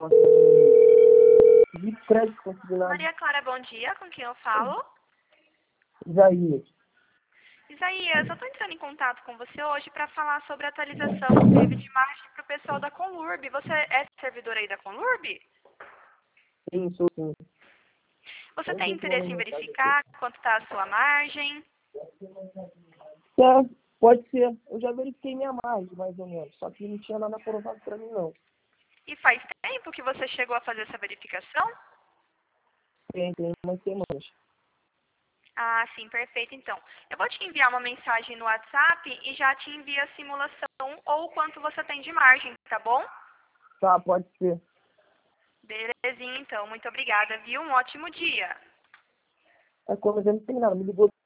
de crédito consignado. Maria Clara, bom dia. Com quem eu falo? Isaías. Isaías, eu estou entrando em contato com você hoje para falar sobre a atualização que teve de margem para o pessoal da Conlurb. Você é servidor aí da Conlurb? Sim, sou sim. Você tem interesse em verificar quanto está a sua margem? É, pode ser. Eu já verifiquei minha margem, mais ou menos. Só que não tinha nada aprovado para mim, não. E faz tempo que você chegou a fazer essa verificação? Tem umas semanas. Ah, sim, perfeito. Então, eu vou te enviar uma mensagem no WhatsApp e já te envio a simulação ou o quanto você tem de margem, tá bom? Tá, pode ser. Belezinha, então. Muito obrigada, viu? Um ótimo dia. É quando eu não tem nada. Me ligou